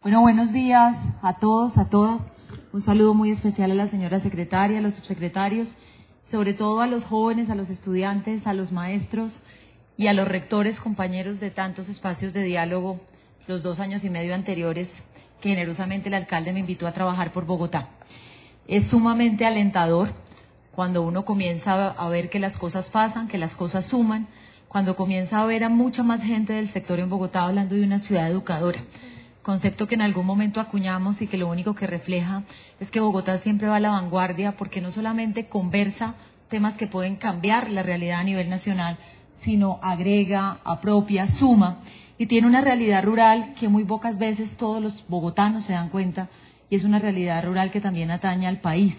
Bueno, buenos días a todos, a todas. Un saludo muy especial a la señora secretaria, a los subsecretarios, sobre todo a los jóvenes, a los estudiantes, a los maestros y a los rectores, compañeros de tantos espacios de diálogo los 2 años y medio anteriores que generosamente el alcalde me invitó a trabajar por Bogotá. Es sumamente alentador cuando uno comienza a ver que las cosas pasan, que las cosas suman, cuando comienza a ver a mucha más gente del sector en Bogotá hablando de una ciudad educadora. Concepto que en algún momento acuñamos y que lo único que refleja es que Bogotá siempre va a la vanguardia porque no solamente conversa temas que pueden cambiar la realidad a nivel nacional, sino agrega, apropia, suma y tiene una realidad rural que muy pocas veces todos los bogotanos se dan cuenta y es una realidad rural que también atañe al país.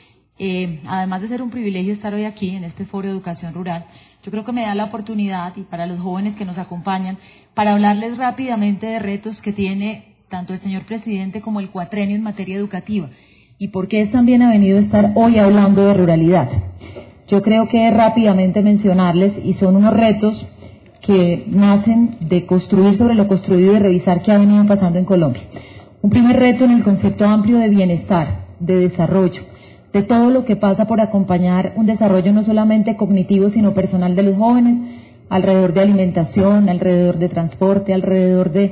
Además de ser un privilegio estar hoy aquí en este foro de educación rural, yo creo que me da la oportunidad, y para los jóvenes que nos acompañan, para hablarles rápidamente de retos que tiene tanto el señor presidente como el cuatrenio en materia educativa, y por qué es tan bien avenido estar hoy hablando de ruralidad. Yo creo que rápidamente mencionarles, y son unos retos que nacen de construir sobre lo construido y de revisar qué ha venido pasando en Colombia. Un primer reto en el concepto amplio de bienestar, de desarrollo, de todo lo que pasa por acompañar un desarrollo no solamente cognitivo, sino personal de los jóvenes, alrededor de alimentación, alrededor de transporte, alrededor de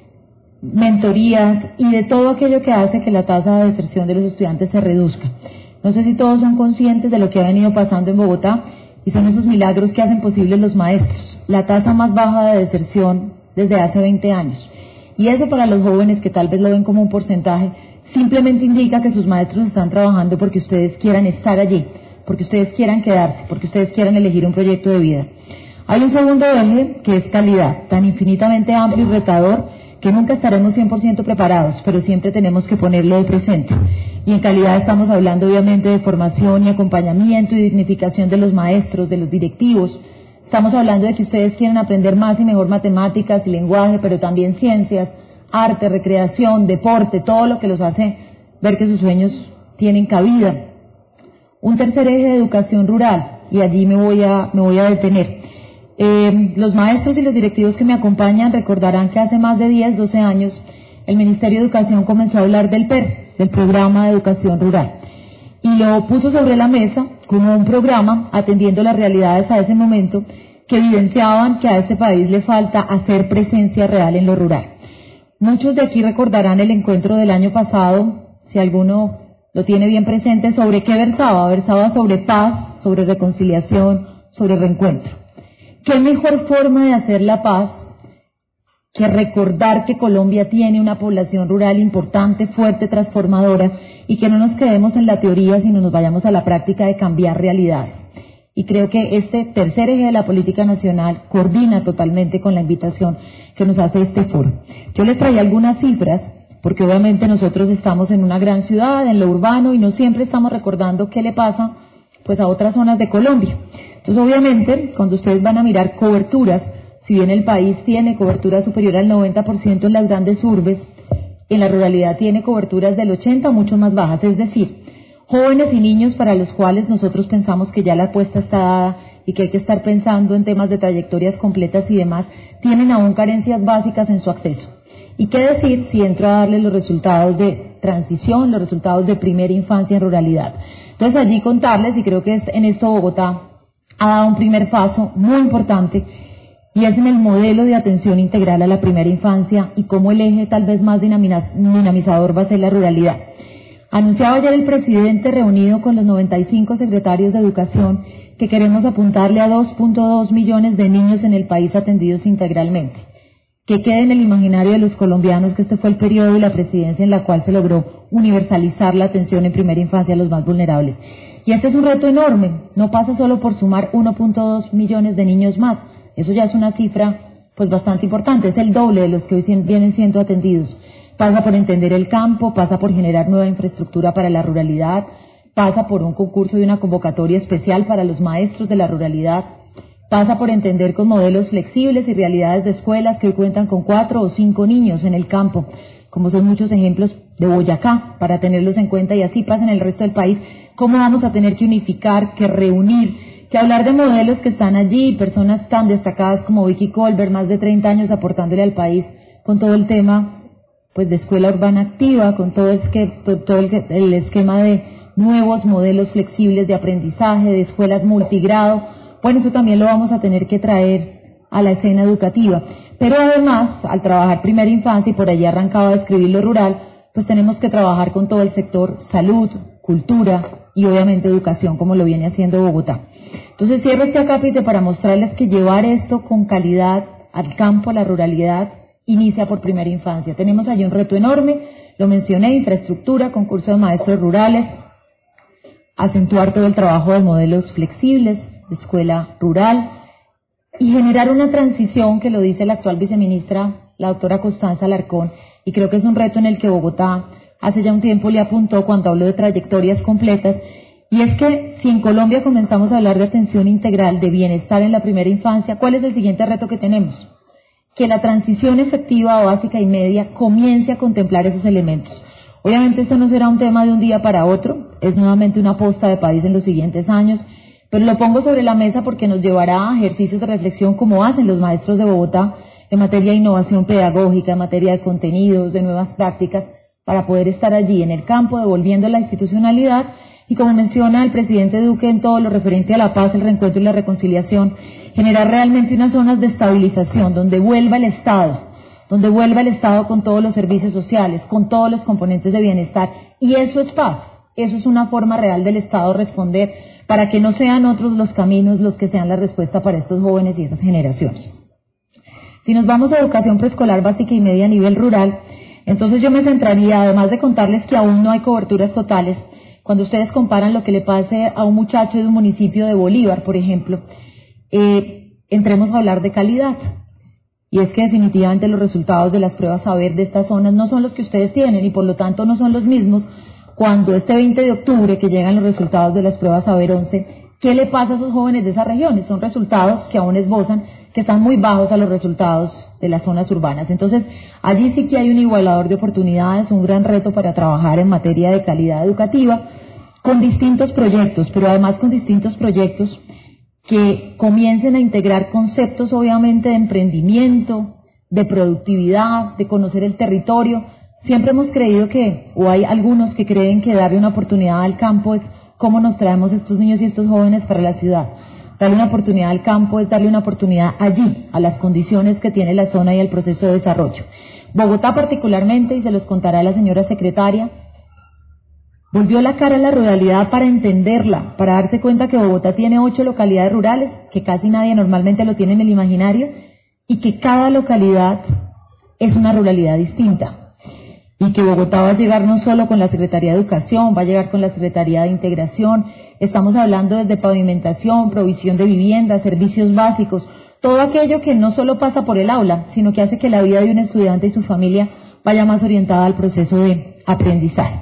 mentorías y de todo aquello que hace que la tasa de deserción de los estudiantes se reduzca. No sé si todos son conscientes de lo que ha venido pasando en Bogotá y son esos milagros que hacen posibles los maestros, la tasa más baja de deserción desde hace 20 años. Y eso para los jóvenes que tal vez lo ven como un porcentaje, simplemente indica que sus maestros están trabajando porque ustedes quieran estar allí, porque ustedes quieran quedarse, porque ustedes quieran elegir un proyecto de vida. Hay un segundo eje que es calidad, tan infinitamente amplio y retador que nunca estaremos 100% preparados, pero siempre tenemos que ponerlo de presente. Y en calidad estamos hablando obviamente de formación y acompañamiento y dignificación de los maestros, de los directivos. Estamos hablando de que ustedes quieren aprender más y mejor matemáticas y lenguaje, pero también ciencias, arte, recreación, deporte, todo lo que los hace ver que sus sueños tienen cabida. Un tercer eje de educación rural, y allí me voy a detener. Los maestros y los directivos que me acompañan recordarán que hace más de 10, 12 años el Ministerio de Educación comenzó a hablar del PER, del Programa de Educación Rural, y lo puso sobre la mesa como un programa atendiendo las realidades a ese momento que evidenciaban que a este país le falta hacer presencia real en lo rural. Muchos de aquí recordarán el encuentro del año pasado, si alguno lo tiene bien presente, sobre qué versaba. Versaba sobre paz, sobre reconciliación, sobre reencuentro. ¿Qué mejor forma de hacer la paz que recordar que Colombia tiene una población rural importante, fuerte, transformadora, y que no nos quedemos en la teoría, sino nos vayamos a la práctica de cambiar realidades? Y creo que este tercer eje de la política nacional coordina totalmente con la invitación que nos hace este foro. Yo les traía algunas cifras, porque obviamente nosotros estamos en una gran ciudad, en lo urbano, y no siempre estamos recordando qué le pasa pues a otras zonas de Colombia. Entonces, obviamente, cuando ustedes van a mirar coberturas, si bien el país tiene cobertura superior al 90% en las grandes urbes, en la ruralidad tiene coberturas del 80% o mucho más bajas, es decir, jóvenes y niños para los cuales nosotros pensamos que ya la apuesta está dada y que hay que estar pensando en temas de trayectorias completas y demás, tienen aún carencias básicas en su acceso. ¿Y qué decir si entro a darles los resultados de transición, los resultados de primera infancia en ruralidad? Entonces allí contarles, y creo que en esto Bogotá ha dado un primer paso muy importante, y es en el modelo de atención integral a la primera infancia y cómo el eje tal vez más dinamizador va a ser la ruralidad. Anunciaba ayer el presidente reunido con los 95 secretarios de educación que queremos apuntarle a 2.2 millones de niños en el país atendidos integralmente. Que quede en el imaginario de los colombianos que este fue el periodo y la presidencia en la cual se logró universalizar la atención en primera infancia a los más vulnerables. Y este es un reto enorme, no pasa solo por sumar 1.2 millones de niños más, eso ya es una cifra pues bastante importante, es el doble de los que hoy vienen siendo atendidos. Pasa por entender el campo, pasa por generar nueva infraestructura para la ruralidad, pasa por un concurso y una convocatoria especial para los maestros de la ruralidad, pasa por entender con modelos flexibles y realidades de escuelas que hoy cuentan con 4 o 5 niños en el campo, como son muchos ejemplos de Boyacá, para tenerlos en cuenta, y así pasa en el resto del país. ¿Cómo vamos a tener que unificar, que reunir, que hablar de modelos que están allí, personas tan destacadas como Vicky Colbert, más de 30 años aportándole al país con todo el tema pues de escuela urbana activa, con todo el esquema de nuevos modelos flexibles de aprendizaje, de escuelas multigrado. Bueno, eso también lo vamos a tener que traer a la escena educativa. Pero además, al trabajar primera infancia, y por allí arrancaba a describir lo rural, pues tenemos que trabajar con todo el sector salud, cultura y obviamente educación, como lo viene haciendo Bogotá. Entonces cierro este acápite para mostrarles que llevar esto con calidad al campo, a la ruralidad, inicia por primera infancia. Tenemos allí un reto enorme, lo mencioné: infraestructura, concurso de maestros rurales, acentuar todo el trabajo de modelos flexibles, de escuela rural, y generar una transición, que lo dice la actual viceministra, la doctora Constanza Alarcón, y creo que es un reto en el que Bogotá hace ya un tiempo le apuntó cuando habló de trayectorias completas, y es que si en Colombia comenzamos a hablar de atención integral, de bienestar en la primera infancia, ¿cuál es el siguiente reto que tenemos? Que la transición efectiva, básica y media comience a contemplar esos elementos. Obviamente esto no será un tema de un día para otro, es nuevamente una aposta de país en los siguientes años, pero lo pongo sobre la mesa porque nos llevará a ejercicios de reflexión como hacen los maestros de Bogotá en materia de innovación pedagógica, en materia de contenidos, de nuevas prácticas, para poder estar allí en el campo devolviendo la institucionalidad y, como menciona el presidente Duque, en todo lo referente a la paz, el reencuentro y la reconciliación, generar realmente unas zonas de estabilización donde vuelva el Estado con todos los servicios sociales, con todos los componentes de bienestar, y eso es paz, eso es una forma real del Estado responder, para que no sean otros los caminos los que sean la respuesta para estos jóvenes y esas generaciones. Si nos vamos a educación preescolar básica y media a nivel rural, entonces yo me centraría, además de contarles que aún no hay coberturas totales, cuando ustedes comparan lo que le pase a un muchacho de un municipio de Bolívar, por ejemplo, entremos a hablar de calidad. Y es que definitivamente los resultados de las pruebas saber de estas zonas no son los que ustedes tienen, y por lo tanto no son los mismos cuando este 20 de octubre que llegan los resultados de las pruebas saber 11, ¿qué le pasa a esos jóvenes de esas regiones? Son resultados que aún esbozan que están muy bajos a los resultados de las zonas urbanas. Entonces, allí sí que hay un igualador de oportunidades, un gran reto para trabajar en materia de calidad educativa, con distintos proyectos, pero además con distintos proyectos que comiencen a integrar conceptos obviamente de emprendimiento, de productividad, de conocer el territorio. Siempre hemos creído que, o hay algunos que creen que darle una oportunidad al campo es cómo nos traemos estos niños y estos jóvenes para la ciudad. Darle una oportunidad al campo es darle una oportunidad allí, a las condiciones que tiene la zona y el proceso de desarrollo. Bogotá particularmente, y se los contará la señora secretaria, volvió la cara a la ruralidad para entenderla, para darse cuenta que Bogotá tiene 8 localidades rurales, que casi nadie normalmente lo tiene en el imaginario, y que cada localidad es una ruralidad distinta. Y que Bogotá va a llegar no solo con la Secretaría de Educación, va a llegar con la Secretaría de Integración. Estamos hablando desde pavimentación, provisión de vivienda, servicios básicos, todo aquello que no solo pasa por el aula, sino que hace que la vida de un estudiante y su familia vaya más orientada al proceso de aprendizaje.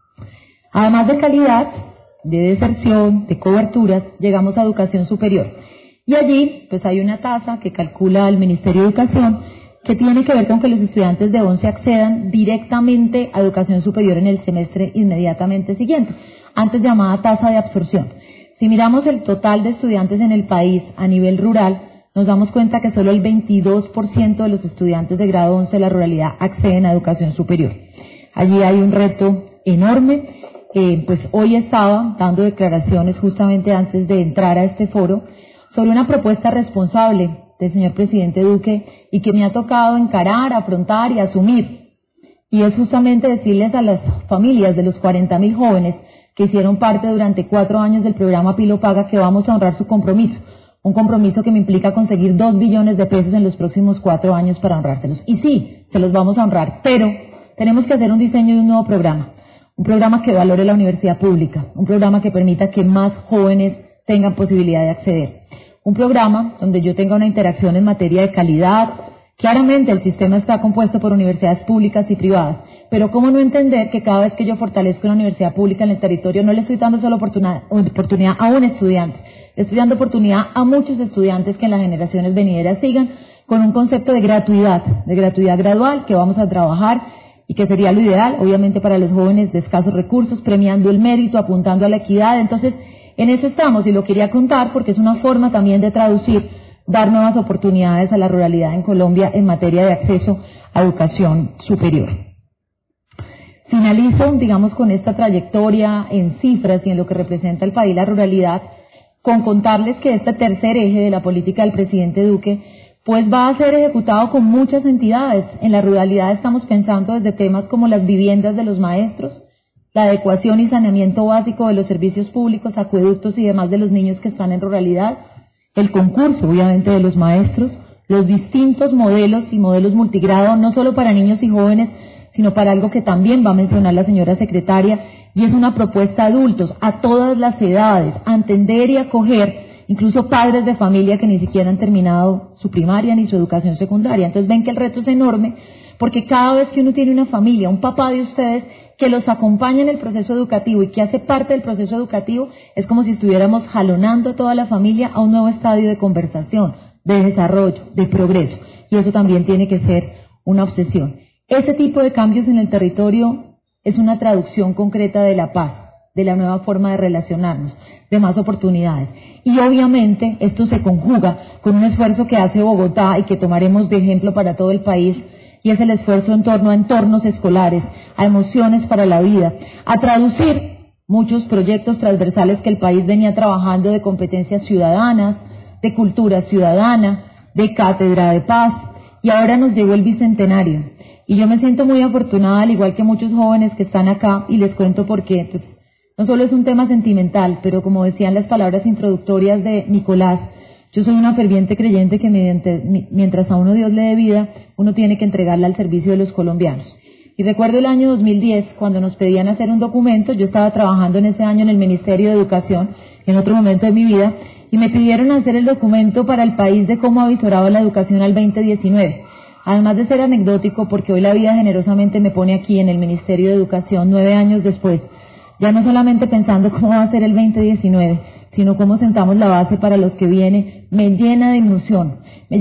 Además de calidad, de deserción, de coberturas, llegamos a educación superior. Y allí, pues hay una tasa que calcula el Ministerio de Educación, que tiene que ver con que los estudiantes de 11 accedan directamente a educación superior en el semestre inmediatamente siguiente, antes llamada tasa de absorción. Si miramos el total de estudiantes en el país a nivel rural, nos damos cuenta que solo el 22% de los estudiantes de grado 11 de la ruralidad acceden a educación superior. Allí hay un reto enorme. Pues hoy estaba dando declaraciones justamente antes de entrar a este foro sobre una propuesta responsable del señor presidente Duque y que me ha tocado encarar, afrontar y asumir. Y es justamente decirles a las familias de los 40.000 jóvenes que hicieron parte durante 4 años del programa Pilo Paga que vamos a honrar su compromiso. Un compromiso que me implica conseguir 2 billones de pesos en los próximos 4 años para honrárselos. Y sí, se los vamos a honrar, pero tenemos que hacer un diseño de un nuevo programa. Un programa que valore la universidad pública, un programa que permita que más jóvenes tengan posibilidad de acceder. Un programa donde yo tenga una interacción en materia de calidad. Claramente el sistema está compuesto por universidades públicas y privadas, pero ¿cómo no entender que cada vez que yo fortalezco una universidad pública en el territorio no le estoy dando solo oportunidad a un estudiante, le estoy dando oportunidad a muchos estudiantes que en las generaciones venideras sigan con un concepto de gratuidad gradual que vamos a trabajar y que sería lo ideal, obviamente para los jóvenes de escasos recursos, premiando el mérito, apuntando a la equidad. Entonces, en eso estamos y lo quería contar porque es una forma también de traducir, dar nuevas oportunidades a la ruralidad en Colombia en materia de acceso a educación superior. Finalizo, digamos, con esta trayectoria en cifras y en lo que representa el país la ruralidad, con contarles que este tercer eje de la política del presidente Duque pues va a ser ejecutado con muchas entidades. En la ruralidad estamos pensando desde temas como las viviendas de los maestros, la adecuación y saneamiento básico de los servicios públicos, acueductos y demás de los niños que están en ruralidad, el concurso obviamente de los maestros, los distintos modelos y modelos multigrado, no solo para niños y jóvenes, sino para algo que también va a mencionar la señora secretaria, y es una propuesta a adultos, a todas las edades, a entender y acoger incluso padres de familia que ni siquiera han terminado su primaria ni su educación secundaria. Entonces ven que el reto es enorme, porque cada vez que uno tiene una familia, un papá de ustedes que los acompaña en el proceso educativo y que hace parte del proceso educativo, es como si estuviéramos jalonando a toda la familia a un nuevo estadio de conversación, de desarrollo, de progreso, y eso también tiene que ser una obsesión. Ese tipo de cambios en el territorio es una traducción concreta de la paz, de la nueva forma de relacionarnos, de más oportunidades. Y obviamente esto se conjuga con un esfuerzo que hace Bogotá y que tomaremos de ejemplo para todo el país, y es el esfuerzo en torno a entornos escolares, a emociones para la vida, a traducir muchos proyectos transversales que el país venía trabajando de competencias ciudadanas, de cultura ciudadana, de cátedra de paz, y ahora nos llegó el bicentenario. Y yo me siento muy afortunada, al igual que muchos jóvenes que están acá, y les cuento por qué. Pues, no solo es un tema sentimental, pero como decían las palabras introductorias de Nicolás, yo soy una ferviente creyente que mientras a uno Dios le dé vida, uno tiene que entregarla al servicio de los colombianos. Y recuerdo el año 2010, cuando nos pedían hacer un documento, yo estaba trabajando en ese año en el Ministerio de Educación, en otro momento de mi vida, y me pidieron hacer el documento para el país de cómo avisoraba la educación al 2019. Además de ser anecdótico, porque hoy la vida generosamente me pone aquí en el Ministerio de Educación 9 años después, ya no solamente pensando cómo va a ser el 2019, sino cómo sentamos la base para los que vienen, me llena de emoción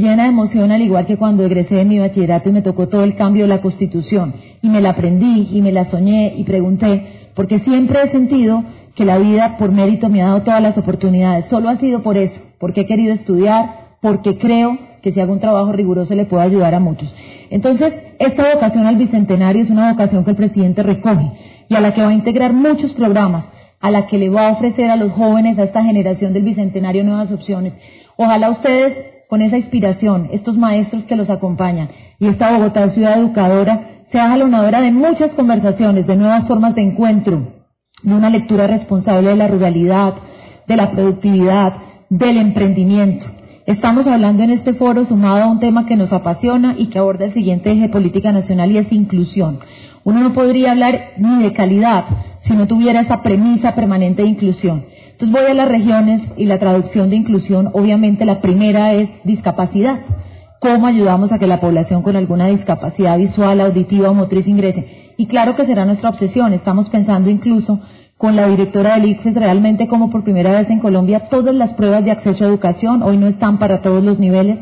al igual que cuando egresé de mi bachillerato y me tocó todo el cambio de la Constitución, y me la aprendí, y me la soñé, y pregunté, porque siempre he sentido que la vida por mérito me ha dado todas las oportunidades, solo ha sido por eso, porque he querido estudiar, porque creo que si hago un trabajo riguroso le puedo ayudar a muchos. Entonces, esta vocación al Bicentenario es una vocación que el presidente recoge y a la que va a integrar muchos programas, a la que le va a ofrecer a los jóvenes, a esta generación del Bicentenario, nuevas opciones. Ojalá ustedes, con esa inspiración, estos maestros que los acompañan y esta Bogotá ciudad educadora, sea jalonadora de muchas conversaciones, de nuevas formas de encuentro, de una lectura responsable de la ruralidad, de la productividad, del emprendimiento. Estamos hablando en este foro sumado a un tema que nos apasiona y que aborda el siguiente eje de política nacional, y es inclusión. Uno no podría hablar ni de calidad si no tuviera esa premisa permanente de inclusión. Entonces voy a las regiones y la traducción de inclusión, obviamente la primera es discapacidad. ¿Cómo ayudamos a que la población con alguna discapacidad visual, auditiva o motriz ingrese? Y claro que será nuestra obsesión. Estamos pensando incluso con la directora del ICFES realmente como por primera vez en Colombia todas las pruebas de acceso a educación, hoy no están para todos los niveles,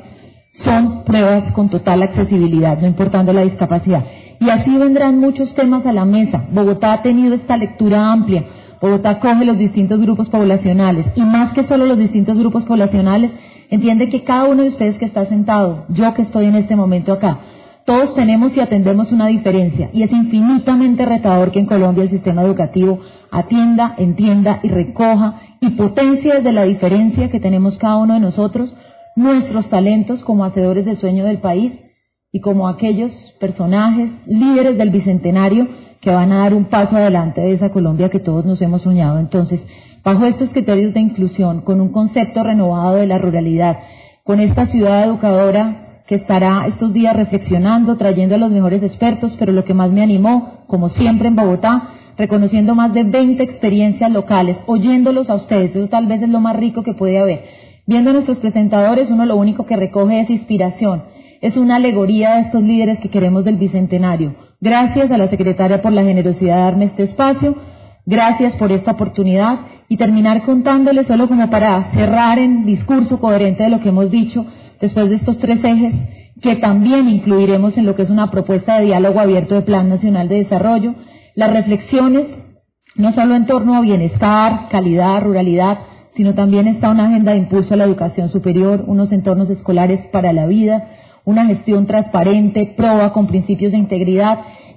son pruebas con total accesibilidad, no importando la discapacidad. Y así vendrán muchos temas a la mesa. Bogotá ha tenido esta lectura amplia. Bogotá coge los distintos grupos poblacionales, y más que solo los distintos grupos poblacionales, entiende que cada uno de ustedes que está sentado, yo que estoy en este momento acá, todos tenemos y atendemos una diferencia, y es infinitamente retador que en Colombia el sistema educativo atienda, entienda y recoja y potencie desde la diferencia que tenemos cada uno de nosotros, nuestros talentos como hacedores de sueño del país y como aquellos personajes, líderes del Bicentenario que van a dar un paso adelante de esa Colombia que todos nos hemos soñado. Entonces, bajo estos criterios de inclusión, con un concepto renovado de la ruralidad, con esta ciudad educadora que estará estos días reflexionando, trayendo a los mejores expertos, pero lo que más me animó, como siempre en Bogotá, reconociendo más de 20 experiencias locales, oyéndolos a ustedes, eso tal vez es lo más rico que puede haber. Viendo a nuestros presentadores, uno lo único que recoge es inspiración, es una alegoría de estos líderes que queremos del Bicentenario. Gracias a la secretaria por la generosidad de darme este espacio, gracias por esta oportunidad, y terminar contándoles solo como para cerrar en discurso coherente de lo que hemos dicho, después de estos 3 ejes, que también incluiremos en lo que es una propuesta de diálogo abierto de Plan Nacional de Desarrollo, las reflexiones, no solo en torno a bienestar, calidad, ruralidad, sino también está una agenda de impulso a la educación superior, unos entornos escolares para la vida, una gestión transparente, proba con principios de integridad,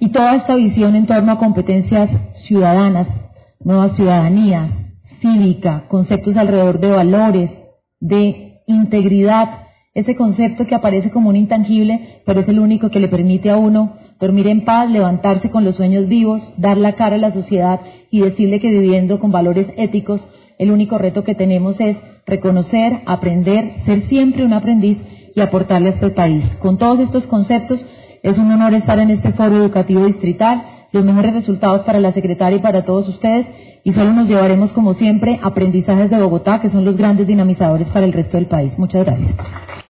y toda esta visión en torno a competencias ciudadanas, nuevas ciudadanías, cívica, conceptos alrededor de valores, de integridad, ese concepto que aparece como un intangible, pero es el único que le permite a uno dormir en paz, levantarse con los sueños vivos, dar la cara a la sociedad y decirle que viviendo con valores éticos, el único reto que tenemos es reconocer, aprender, ser siempre un aprendiz y aportarle a este país. Con todos estos conceptos, es un honor estar en este foro educativo distrital, los mejores resultados para la secretaria y para todos ustedes, y solo nos llevaremos, como siempre, aprendizajes de Bogotá, que son los grandes dinamizadores para el resto del país. Muchas gracias.